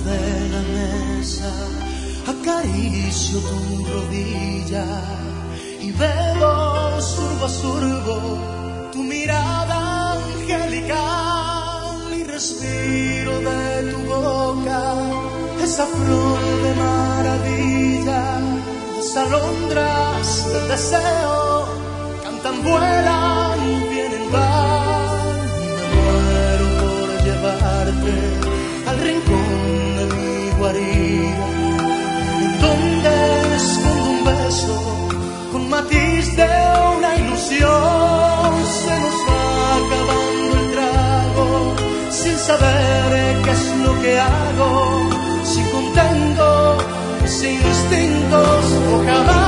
de la mesa, acaricio tu rodilla y bebo sorbo a sorbo tu mirada angelical y respiro de tu boca esa flor de maravilla. Las alondras del deseo cantan, vuelan, vienen, van y me muero por llevarte al rincón de mi guarida, donde escondo un beso con matiz de una ilusión. Se nos va acabando el trago sin saber qué es lo que hago, si contengo mis instintos o jamás.